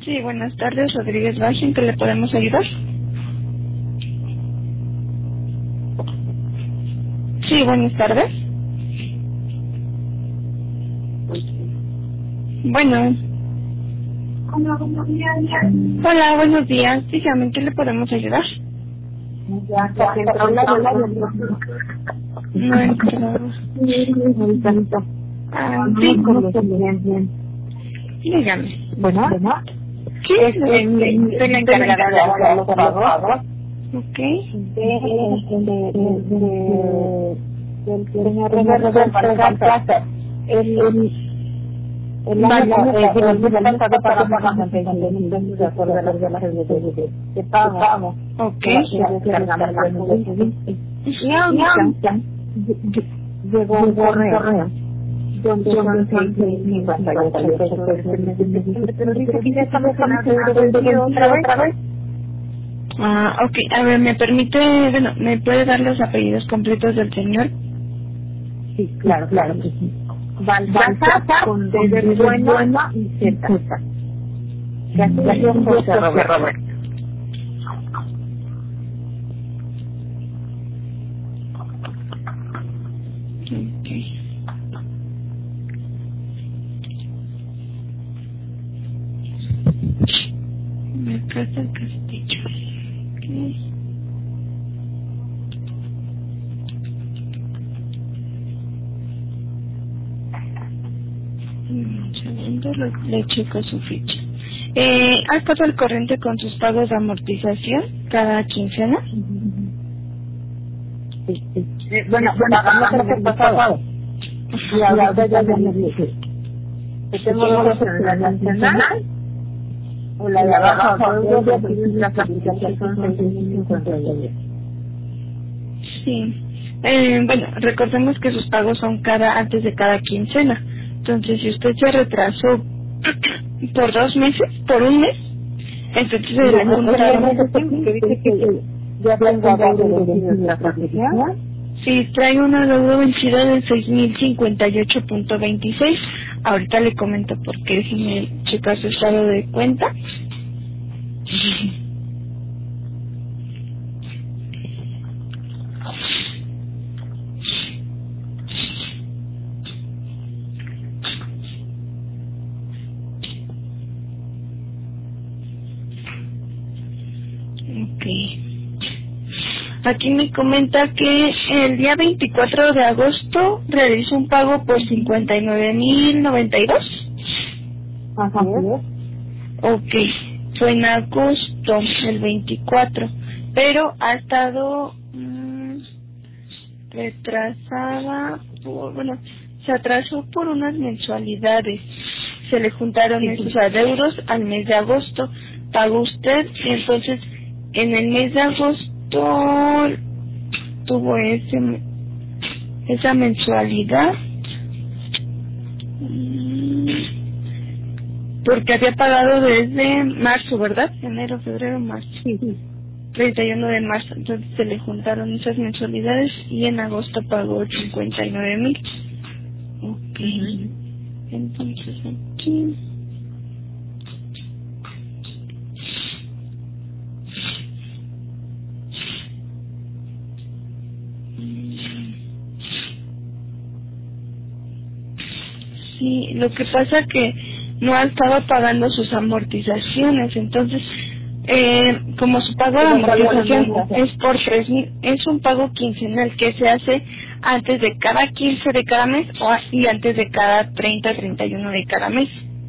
Sí, buenas tardes, Rodríguez Valle, ¿en qué le podemos ayudar? Sí, buenas tardes. Bueno. Hola, buenos días. Dígame, ¿en qué le podemos ayudar? No entró. Sí. Dígame. Bueno, Sí, soy la encargada de hacer los pagos Ok. del señor Roberto Balcázar. El año pasado pagamos 56,000 pesos de acuerdo a las reglas de pago. Ok. Y ahorita llegó un correo donde son 6,58 pesos por este mes de septiembre, pero dice que ya estamos en el deudor otra vez. Ok, a ver, ¿me permite, me puede dar los apellidos completos del señor? Sí, claro que sí. Balcázar con D de bueno y Z. Castillo José Roberto. Ok. Me casa el castillo. Ok. Un segundo, le checo su ficha. ¿Ha estado al corriente con sus pagos de amortización cada quincena? Sí. Bueno, pagamos el pasado. Y ahorita ya me dice que tengo dos opciones, la nacional o la de abajo, que es la aplicación son 6,58. Sí. Recordemos que sus pagos son antes de cada quincena. Entonces, si usted se retrasó por 2 meses, por un mes, entonces se le juntaron. Que dice que ya tengo deuda de la aplicación. Sí, trae una deuda vencida de 6,058.26. Ahorita le comento por qué, si me checa su estado de cuenta. Ok. Aquí me comenta que el día 24 de agosto realizó un pago por 59,092. Así es. Ok, fue en agosto, el 24, pero ha estado retrasada se atrasó por unas mensualidades. Se le juntaron esos adeudos al mes de agosto. Pagó usted y entonces en el mes de agosto tuvo esa mensualidad porque había pagado desde marzo, ¿verdad? Enero, febrero, marzo. Sí. 31 de marzo, entonces se le juntaron esas mensualidades y en agosto pagó 59,000. Ok. Entonces aquí sí, lo que pasa que no ha estado pagando sus amortizaciones, entonces como su pago de amortización es por 3,000, es un pago quincenal que se hace antes de cada 15 de cada mes y antes de cada 31 de cada mes.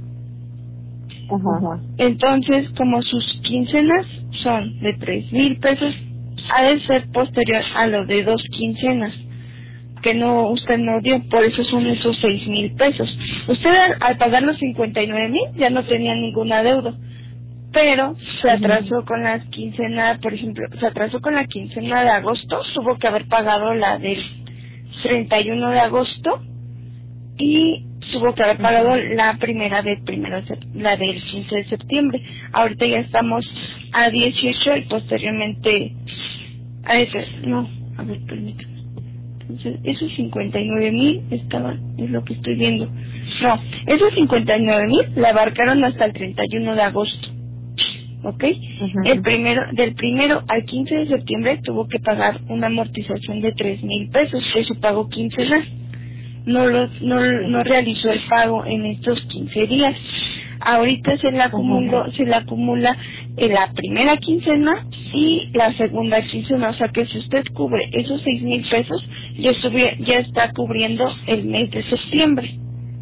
Ajá. Entonces, como sus quincenas son de 3,000 pesos, ha de ser posterior a lo de 2 quincenas que usted no dio, por eso son esos 6,000 pesos. Usted al pagar los 59,000 ya no tenía ningún adeudo, pero se atrasó con las quincenas, por ejemplo, se atrasó con la quincena de agosto, tuvo que haber pagado la del 31 de agosto y tuvo que haber pagado la primera la del 15 de septiembre. Ahorita ya estamos a 18 y posteriormente a ese, permítame. Entonces, esos 59,000 es lo que estoy viendo. No, esos 59,000 la abarcaron hasta el 31 de agosto. ¿Ok? Del primero al 15 de septiembre tuvo que pagar una amortización de 3,000 pesos, que su pago quincenal. No realizó el pago en estos 15 días. Ahorita se le acumula la primera quincena y la segunda quincena, o sea que si usted cubre esos 6,000 pesos, ya está cubriendo el mes de septiembre.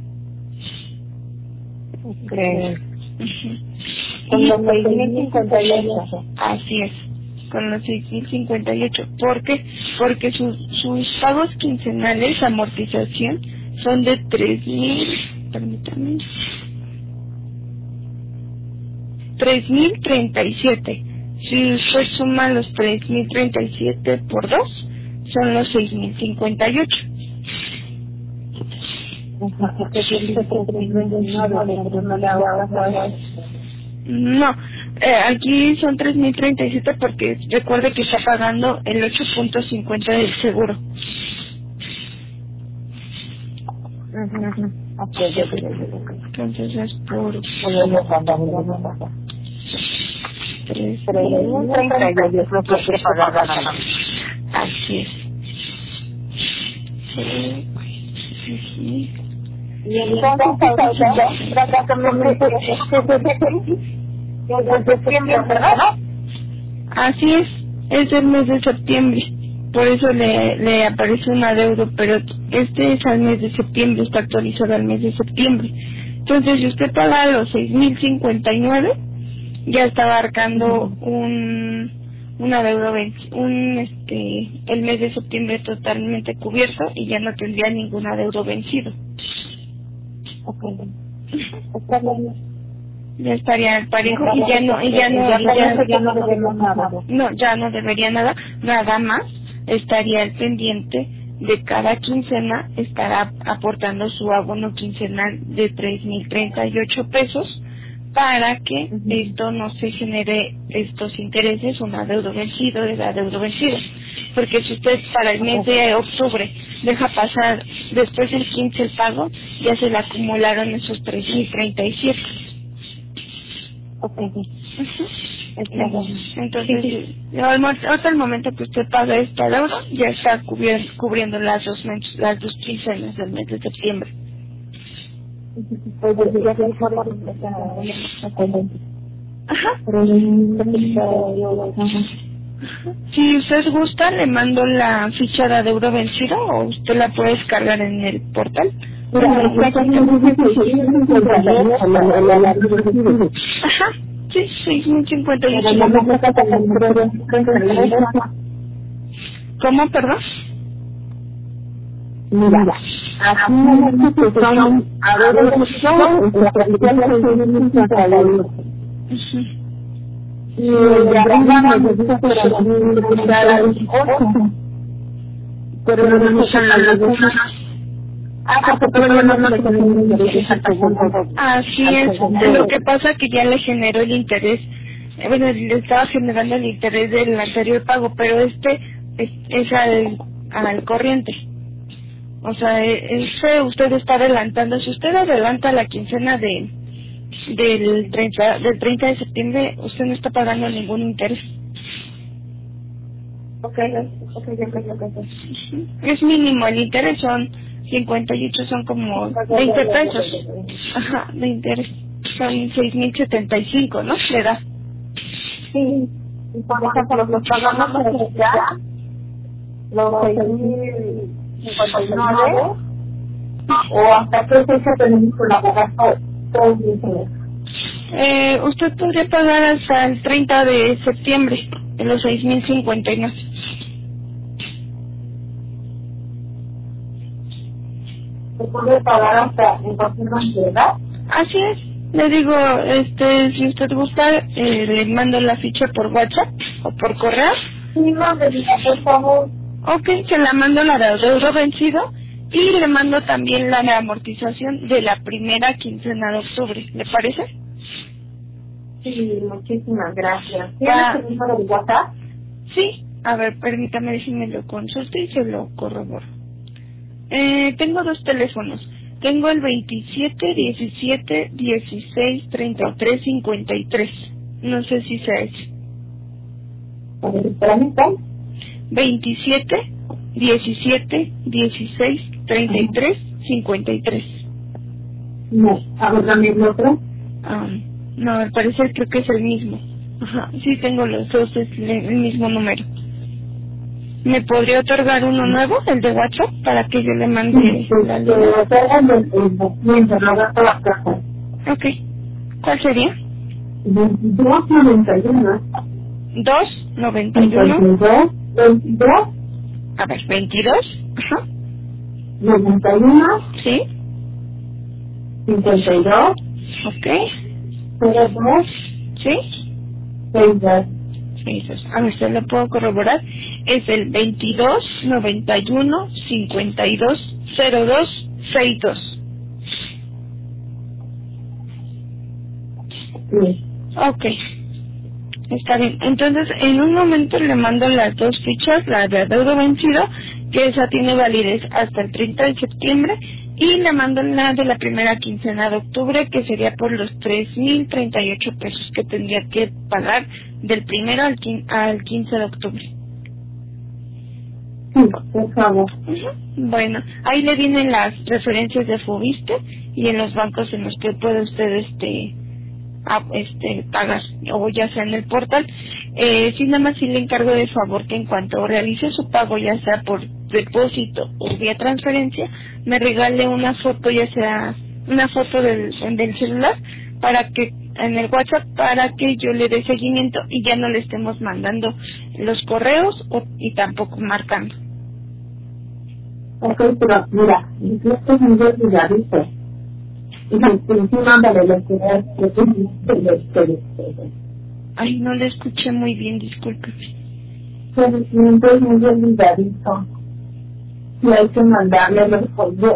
Okay. Con los 6,058. Así es, con los 6,058. ¿Por qué? Porque sus pagos quincenales, amortización, son de 3,037. Si usted suma los 3,037 por 2, son los 6,058. No, aquí son 3,037 porque recuerde que está pagando el 8.50 del seguro. Entonces es por 3,038. Así es. Sí. Y entonces septiembre, ¿verdad? Así es el mes de septiembre, por eso le aparece un adeudo, pero este es al mes de septiembre, está actualizado al mes de septiembre. Entonces, si usted paga los 6,059, ya está abarcando un adeudo, el mes de septiembre totalmente cubierto y ya no tendría ningún adeudo vencido. Okay. Está bien. Ya estaría parejo y ya no debemos nada. No, ya no debería nada más estaría al pendiente de cada quincena, estará aportando su abono quincenal de 3,038 pesos para que esto no se genere estos intereses, un adeudo vencido, porque si usted para el mes de octubre deja pasar después del 15 el pago, ya se le acumularon esos 3,037. Okay. Entonces, hasta el momento que usted paga esta deuda, ya está cubriendo las dos quincenas del mes de septiembre. Ajá. Si usted gusta, le mando la ficha de adeudo vencido o usted la puede descargar en el portal. Ajá, sí, 6,058. ¿Cómo, perdón? Mira, aquí son y el de arriba necesita pero no necesitan las dos. Porque todavía no le Así es, lo que pasa que ya le generó el interés, le estaba generando el interés del anterior pago, pero es al corriente. O sea, usted está adelantando, si usted adelanta la quincena del 30 de septiembre, usted no está pagando ningún interés. Okay. Es mínimo, el interés son 58, son como 20 pesos. Ajá, de interés. Son 6,075, ¿no? Le da. Sí. Y por ejemplo, los pagamos ya, los 6,059, o hasta qué fecha tenemos que pagar todo el dinero. Usted podría pagar hasta el 30 de septiembre, en los 6,059. ¿Se puede pagar hasta en cualquier cantidad? Así es. Le digo, si usted gusta, le mando la ficha por WhatsApp o por correo. Sí, por favor. Ok, se la mando la de adeudo vencido y le mando también la de amortización de la primera quincena de octubre. ¿Le parece? Sí, muchísimas gracias. ¿Tienes el número de WhatsApp? Sí. A ver, permítame si me lo consulte y se lo corroboro. Tengo dos teléfonos. Tengo el 27, 17, 16, 33, 53. No sé si sea ese. A ver, espérame, ¿cuál? 27, 17, 16, 33, 53. No, a ver, dame el otro. No, al parecer creo que es el mismo. Ajá, sí tengo los dos, es el mismo número. ¿Me podría otorgar uno nuevo, el de WhatsApp, para que yo le mande la línea? El documento, lo gasto a la casa. Ok. ¿Cuál sería? 2291. 291. 22. A ver, 22. Ajá. 91. Sí. 52. Ok. 02. Sí. 62. 62. A ver, ¿se lo puedo corroborar? Es el 22 91 52 02 62. Sí. Ok. Está bien. Entonces, en un momento le mando las dos fichas, la de adeudo vencido, que esa tiene validez hasta el 30 de septiembre, y le mando la de la primera quincena de octubre, que sería por los 3,038 pesos que tendría que pagar del 1 al 15 de octubre. Sí, por favor. Bueno, ahí le vienen las referencias de Fobiste y en los bancos en los que puede usted pagar, o ya sea en el portal. Sí, nada más sí le encargo de favor que en cuanto realice su pago, ya sea por depósito o vía transferencia, me regale una foto, ya sea una foto del celular, para que en el WhatsApp, para que yo le dé seguimiento y ya no le estemos mandando los correos y tampoco marcando. Ok, pero mira, yo estoy muy olvidadito. Y mándale lo que Ay, no le escuché muy bien, discúlpeme. Pero siempre es muy olvidadito. Y hay que mandarle los yo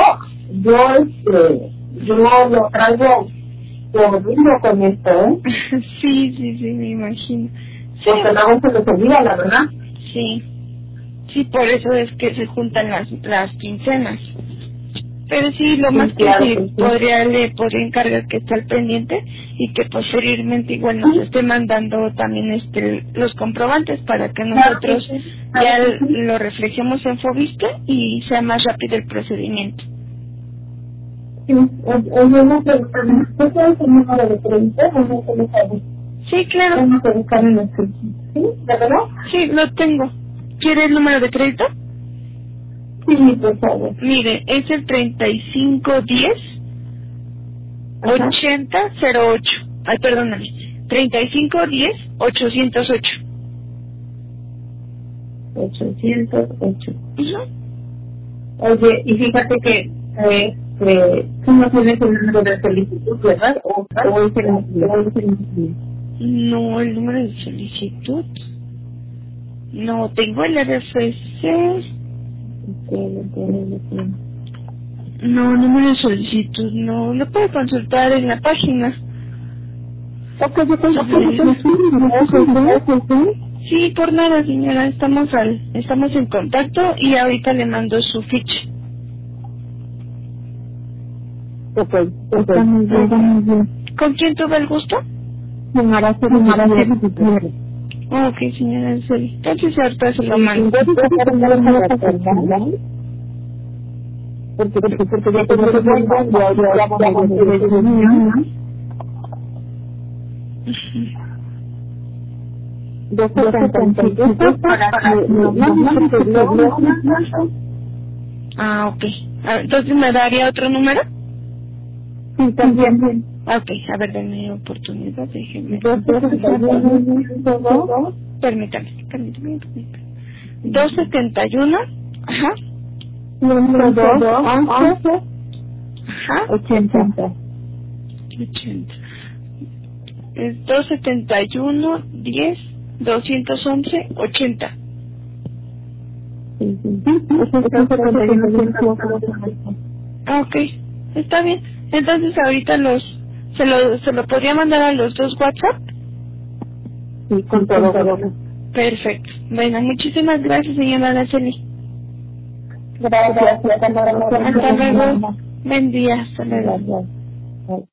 lo traigo horrible con esto, ¿eh? Sí, me imagino. Sí. Porque luego se les olvida, la verdad. Sí, por eso es que se juntan las quincenas. Pero sí, lo más claro, que sí, sí. le podría encargar que esté al pendiente y que posteriormente igual nos esté mandando también los comprobantes para que nosotros ya lo reflejemos en Fobiste y sea más rápido el procedimiento. Sí, una pregunta. ¿Usted sabe el número de crédito o no se lo sabe? Sí, claro. Vamos a buscar en el crédito. ¿Sí? ¿De verdad? Sí, lo tengo. ¿Quiere el número de crédito? Sí, por favor. Mire, es el 3510 8008. Ay, perdóname. 3510 808. 808. Oye, y fíjate que tú no tienes el número de solicitud, ¿verdad? ¿O es el No, el número de solicitud. No, tengo el RFC. No, número de solicitud no. Lo puede consultar en la página. Sí, por nada, señora. Estamos en contacto y ahorita le mando su ficha. Ok, está muy bien. ¿Con quién tuve el gusto? Señora, Ok, señora Araceli. Entonces ahorita se lo mando. Porque ya tengo que ok. Entonces, ¿me daría otro número? Sí, también. Ok, a ver, denme oportunidad, déjenme. 271. Permítame. 271. Ajá. 11. Ajá. 80. Es 271 10 211 80. Ok, está bien. Entonces ahorita se lo podría mandar a los dos WhatsApp. Sí, con todo. Perfecto. Bueno, muchísimas gracias, señora Araceli. Gracias. Hasta luego. Buen día, hasta luego. Gracias.